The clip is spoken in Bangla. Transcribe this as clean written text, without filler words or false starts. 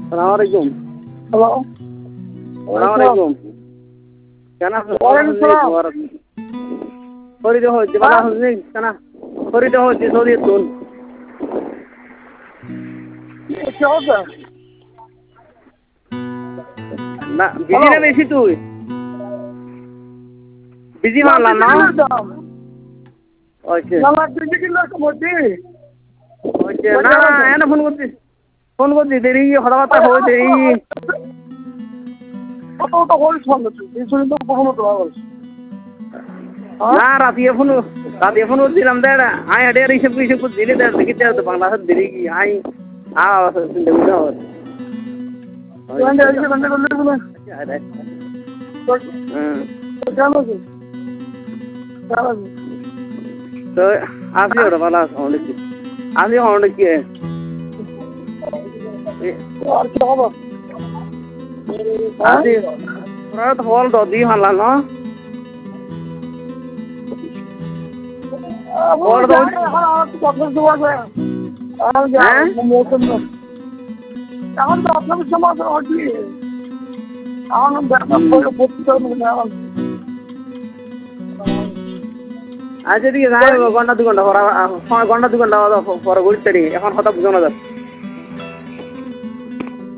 সালাম আলাইকুম। হ্যালো, সালাম আলাইকুম। কেন আছেন? ওয়ালাইকুম সালাম। ফরিদে হচ্ছে ভালো আছেন নি? কেন ফরিদে হচ্ছে সৌদি তুন কি অবস্থা? না বিজি না বেশি তুই বিজি মানলাম না ওইছে ওইছে না না এনে ফোন করছি দেরি কথাবার্তা হয় দেরি না রাতে ফোন করছিলাম দেড় আই হেডে রিসেপ দিলে দেড় দেখি তো বাংলাদেশ দেরি কি আই চিন্তা করতে হবে তো আসি ওটা ভালো আছে অনেক আসি অনেক কি আসি ওরা তো হল তো দি হারলাম না এখন তো আপনাদের সমাজ এখন আচ্ছা ঠিক আছে ঘন্টা 2 ঘন্টা ঘন্টা 2 ঘন্টা পরে ঘুরতে এখন কথা বুঝানো যাচ্ছে